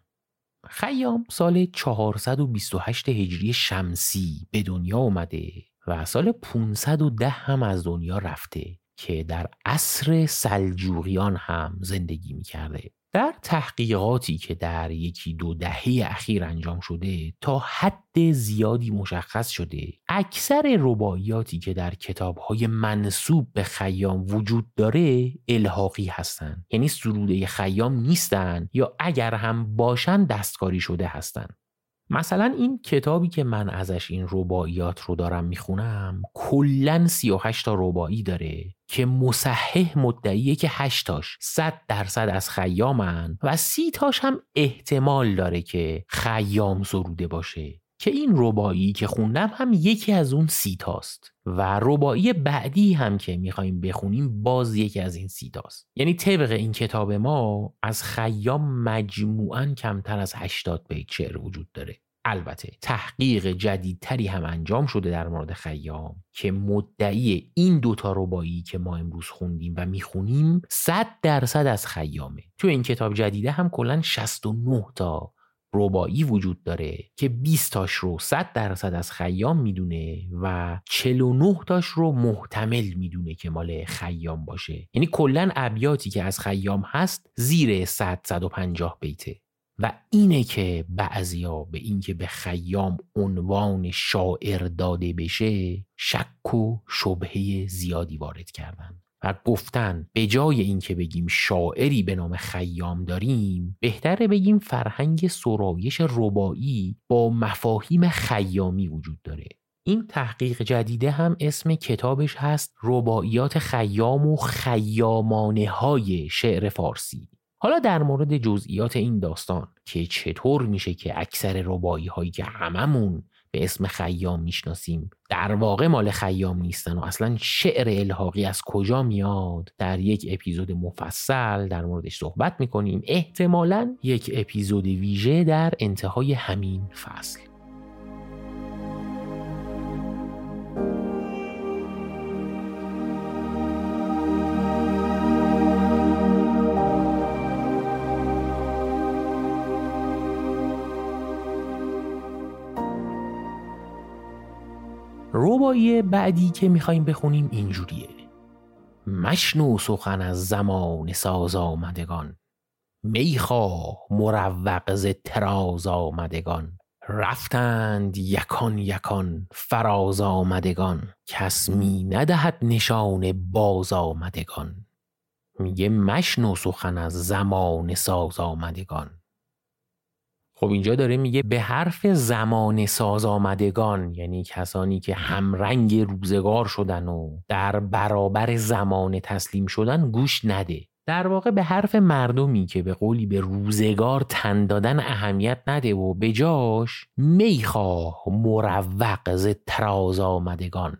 خیام سال چهارصد و بیست و هشت هجری شمسی به دنیا اومده و سال پانصد و ده هم از دنیا رفته که در عصر سلجوقیان هم زندگی می‌کرده. در تحقیقاتی که در یکی دو دهه اخیر انجام شده تا حد زیادی مشخص شده اکثر رباعیاتی که در کتاب‌های منسوب به خیام وجود داره الحاقی هستن، یعنی سروده خیام نیستن یا اگر هم باشن دستکاری شده هستن. مثلا این کتابی که من ازش این رباعیات رو دارم میخونم کلن سی و هشت تا رباعی داره که مصحح مدعیه که هشت تاش صد درصد از خیامن و سی تاش هم احتمال داره که خیام سروده باشه، که این رباعی که خوندم هم یکی از اون سی تاست و رباعی بعدی هم که میخوایم بخونیم باز یکی از این سی تاست. یعنی طبق این کتاب ما از خیام مجموعاً کمتر از هشتاد بیت شعر وجود داره. البته تحقیق جدیدتری هم انجام شده در مورد خیام که مدعی این دوتا رباعی که ما امروز خوندیم و میخونیم صد درصد از خیامه. تو این کتاب جدیده هم کلاً شصت و نه تا رباعی وجود داره که بیست تاش رو صد درصد از خیام میدونه و چهل و نه تاش رو محتمل میدونه که مال خیام باشه. یعنی کلاً ابیاتی که از خیام هست زیر صد صد و پنجاه بیته و اینه که بعضیا به این که به خیام عنوان شاعر داده بشه شک و شبهه زیادی وارد کردن و گفتن به جای این که بگیم شاعری به نام خیام داریم بهتره بگیم فرهنگ سرایش رباعی با مفاهیم خیامی وجود داره. این تحقیق جدیده هم اسم کتابش هست رباعیات خیام و خیامانه های شعر فارسی. حالا در مورد جزئیات این داستان که چطور میشه که اکثر رباعی هایی که هممون به اسم خیام میشناسیم در واقع مال خیام نیستن و اصلا شعر الحاقی از کجا میاد، در یک اپیزود مفصل در موردش صحبت میکنیم، احتمالاً یک اپیزود ویژه در انتهای همین فصل. رباعی بعدی که میخوایم بخونیم اینجوریه: مشنو سخن از زمان ساز آمدگان، میخواه مروق ز طراز آمدگان. رفتند یکان یکان فراز آمدگان، کس می ندهد نشان باز آمدگان. میگه مشنو سخن از زمان ساز آمدگان. خب اینجا داره میگه به حرف زمان ساز آمدگان، یعنی کسانی که همرنگ روزگار شدن و در برابر زمان تسلیم شدن، گوش نده. در واقع به حرف مردمی که به قولی به روزگار تن دادن اهمیت نده و به جاش میخواه مروق ز طراز آمدگان.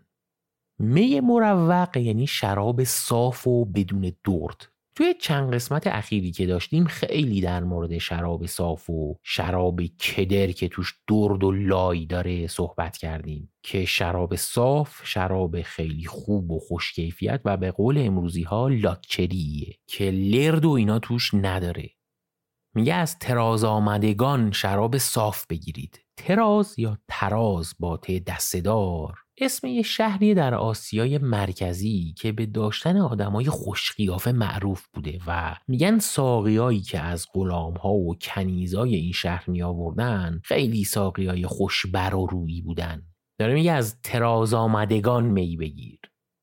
می مروق یعنی شراب صاف و بدون درد. توی چند قسمت اخیری که داشتیم خیلی در مورد شراب صاف و شراب کدر که توش درد و لای داره صحبت کردیم که شراب صاف شراب خیلی خوب و خوشکیفیت و به قول امروزی ها لاکچریه که لرد و اینا توش نداره. میگه از طراز آمدگان شراب صاف بگیرید. طراز یا طراز با ت دسته‌دار اسم یه شهری در آسیای مرکزی که به داشتن آدمای خوشقیافه معروف بوده و میگن ساقیایی که از غلام‌ها و کنیزای این شهر می آوردن خیلی ساقیای خوشبر و رویی بودن. داره میگه از طراز آمدگان می بگیر.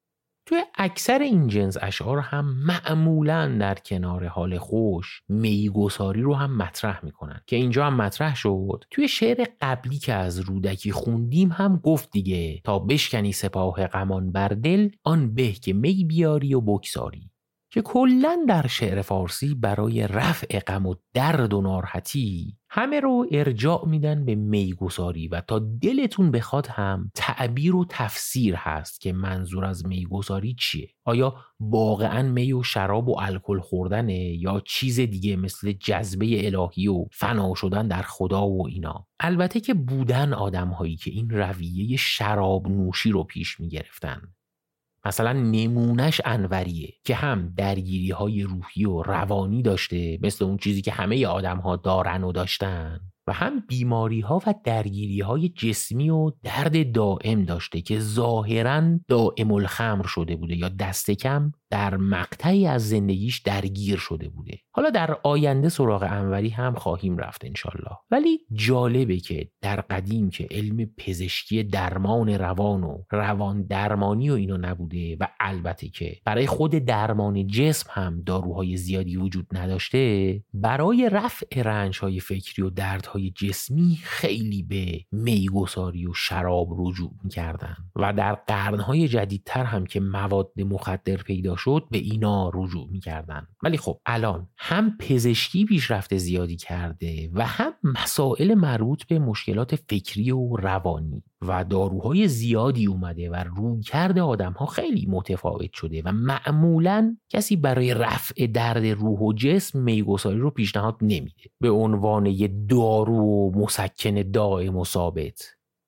توی اکثر این جنس اشعار هم معمولاً در کنار حال خوش میگساری رو هم مطرح میکنن که اینجا هم مطرح شد. توی شعر قبلی که از رودکی خوندیم هم گفت دیگه: تا بشکنی سپاه غمان بر دل، آن به که می بیاری و بگذاری. که کلاً در شعر فارسی برای رفع غم و درد و ناراحتی همه رو ارجاع میدن به میگساری و تا دلتون بخواد هم تعبیر و تفسیر هست که منظور از میگساری چیه. آیا واقعاً می و شراب و الکل خوردنه یا چیز دیگه مثل جذبه الهی و فنا شدن در خدا و اینا؟ البته که بودن آدم‌هایی که این رویه شراب نوشی رو پیش میگرفتن. مثلا نمونش انوریه که هم درگیری های روحی و روانی داشته مثل اون چیزی که همه آدم ها دارن و داشتن، و هم بیماری ها و درگیری های جسمی و درد دائم داشته که ظاهراً دائم الخمر شده بوده یا دست کم در مقطعی از زندگیش درگیر شده بوده. حالا در آینده سراغ انوری هم خواهیم رفت انشالله. ولی جالبه که در قدیم که علم پزشکی درمان روان و روان درمانی و اینا نبوده و البته که برای خود درمان جسم هم داروهای زیادی وجود نداشته، برای رفع رنج‌های فکری و دردهای جسمی خیلی به میگساری و شراب رجوع می‌کردن و در قرن‌های جدیدتر هم که مواد مخدر پیدا شد به اینا رجوع می‌کردن. ولی خب الان هم پزشکی پیشرفت زیادی کرده و هم مسائل مربوط به مشکلات فکری و روانی و داروهای زیادی اومده و رویکرد آدم‌ها خیلی متفاوت شده و معمولاً کسی برای رفع درد روح و جسم میگساری رو پیشنهاد نمیده به عنوان یه دارو و مسکن دائم و ثابت.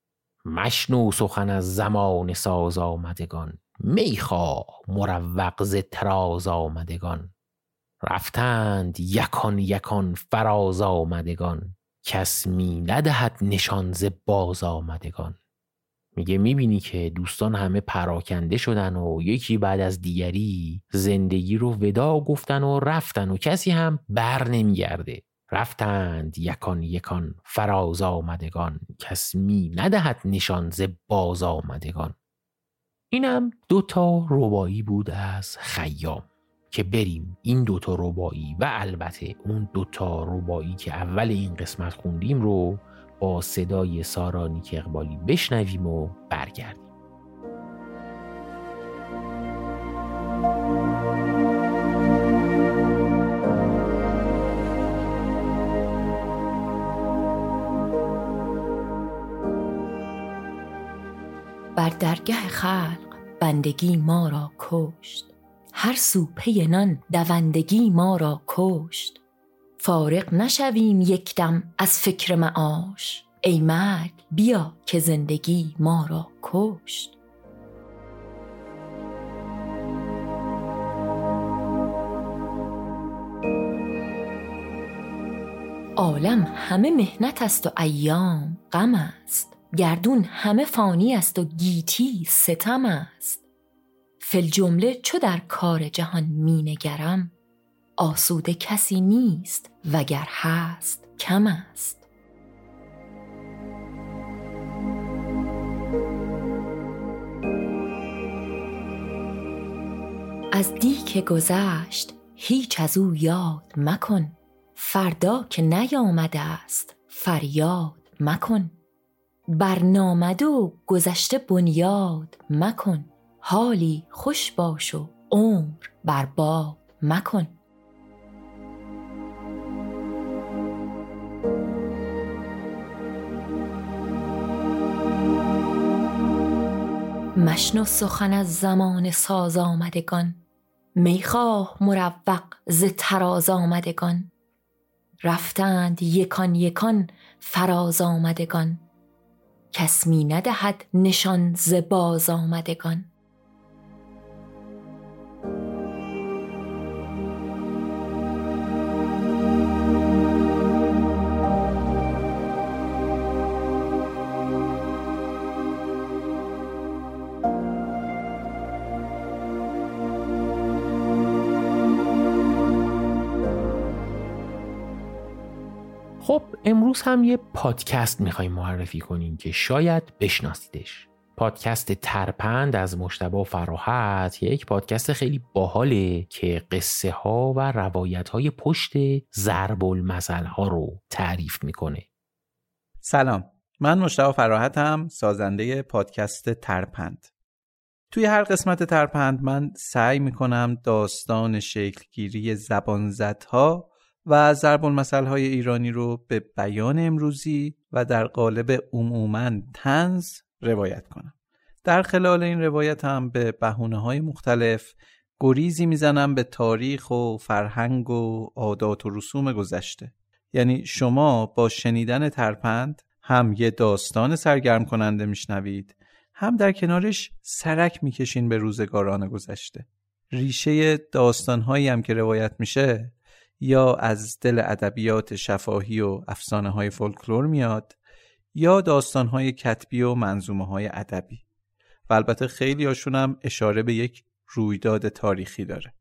مشنو سخن از زمان ساز آمدگان، میخواه مروق ز طراز آمدگان. رفتند یکان یکان فراز آمدگان، کس می ندهد نشان ز باز آمدگان. میگه میبینی که دوستان همه پراکنده شدن و یکی بعد از دیگری زندگی رو ودا گفتن و رفتن و کسی هم بر نمیگرده. رفتند یکان یکان فراز آمدگان، کس می ندهد نشان ز باز آمدگان. اینم دوتا رباعی بود از خیام که بریم این دوتا رباعی و البته اون دوتا رباعی که اول این قسمت خوندیم رو با صدای سارا نیک اقبالی بشنویم و برگردیم. بر درگه خلق بندگی ما را کشت، هر سو پی نان دوندگی ما را کشت. فارغ نشویم یک دم از فکر معاش، ای مرگ بیا که زندگی ما را کشت. عالم همه محنت است و ایام غم است، گردون همه فانی است و گیتی ستم است. فی الجمله چو در کار جهان می نگرم، آسوده کسی نیست وگر هست کم است. از دی که گذشت هیچ از او یاد مکن، فردا که نیامده است فریاد مکن. برنامده و گذشته بنیاد مکن، حالی خوش باش و عمر برباد مکن. مشنو سخن از زمان ساز آمدگان، میخواه مروق ز طراز آمدگان. رفتند یکان یکان فراز آمدگان، کس می ندهد نشان ز باز آمدگان. خب امروز هم یه پادکست میخوایم معرفی کنیم که شاید بشناسیدش. پادکست ترپند از مجتبی فراحت یک پادکست خیلی باحاله که قصه ها و روایت های پشت ضرب المثل ها رو تعریف میکنه. سلام، من مجتبی فراحتم، سازنده پادکست ترپند. توی هر قسمت ترپند من سعی میکنم داستان شکلگیری زبانزدها و ضرب المثل های ایرانی رو به بیان امروزی و در قالب عموماً طنز روایت کنم. در خلال این روایت هم به بهونه‌های مختلف گریزی میزنم به تاریخ و فرهنگ و عادات و رسوم گذشته. یعنی شما با شنیدن ترپند هم یه داستان سرگرم کننده میشنوید، هم در کنارش سرک میکشین به روزگاران گذشته. ریشه داستان‌هایی هم که روایت میشه یا از دل ادبیات شفاهی و افسانه‌های فولکلور میاد یا داستان‌های کتبی و منظومه‌های ادبی، و البته خیلی هاشون هم اشاره به یک رویداد تاریخی داره.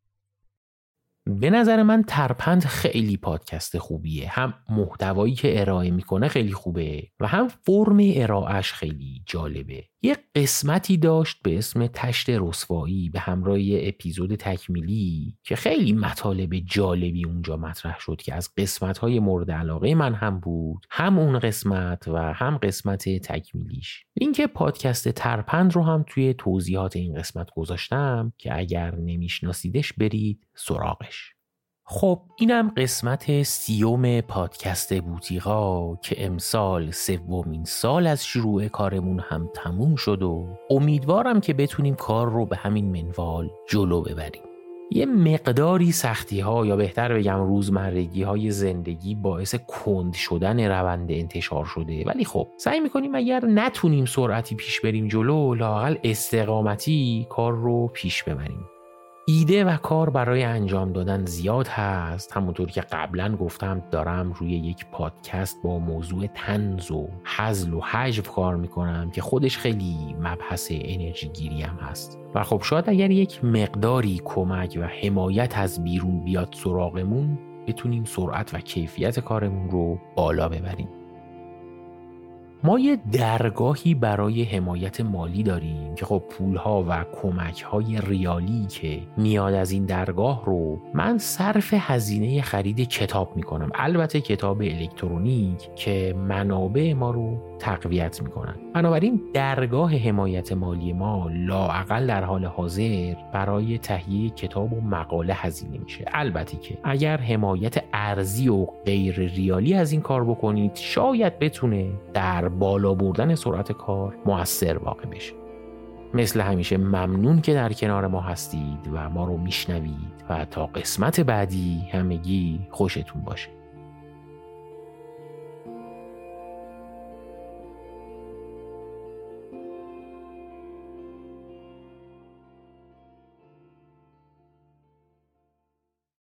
به نظر من ترپند خیلی پادکست خوبیه، هم محتوایی که ارائه میکنه خیلی خوبه و هم فرم ارائهش خیلی جالبه. یه قسمتی داشت به اسم تشت رسوایی به همراه یه اپیزود تکمیلی که خیلی مطالب جالبی اونجا مطرح شد که از قسمت‌های مورد علاقه من هم بود، هم اون قسمت و هم قسمت تکمیلیش. لینک پادکست ترپند رو هم توی توضیحات این قسمت گذاشتم که اگر نمیشناسیدش برید سراغش. خب اینم قسمت سیوم پادکست بوتیقا که امسال سومین سال از شروع کارمون هم تموم شد و امیدوارم که بتونیم کار رو به همین منوال جلو ببریم. یه مقداری سختی ها یا بهتر بگم روزمرگی های زندگی باعث کند شدن روند انتشار شده، ولی خب سعی میکنیم اگر نتونیم سرعتی پیش بریم جلو، لااقل استقامتی کار رو پیش ببریم. ایده و کار برای انجام دادن زیاد هست. همونطور که قبلا گفتم دارم روی یک پادکست با موضوع طنز و هزل و هجو کار میکنم که خودش خیلی مبحث انرژی گیری هم هست و خب شاید اگر یک مقداری کمک و حمایت از بیرون بیاد سراغمون بتونیم سرعت و کیفیت کارمون رو بالا ببریم. ما یه درگاهی برای حمایت مالی داریم که خب پولها و کمکهای ریالی که میاد از این درگاه رو من صرف هزینه خرید کتاب میکنم، البته کتاب الکترونیک که منابع ما رو تقویت میکنن. بنابراین درگاه حمایت مالی ما لااقل در حال حاضر برای تهیه کتاب و مقاله هزینه میشه. البته که اگر حمایت ارزی و غیر ریالی از این کار بکنید شاید بتونه در بالا بردن سرعت کار مؤثر واقع بشه. مثل همیشه ممنون که در کنار ما هستید و ما رو میشنوید و تا قسمت بعدی همگی خوشتون باشه.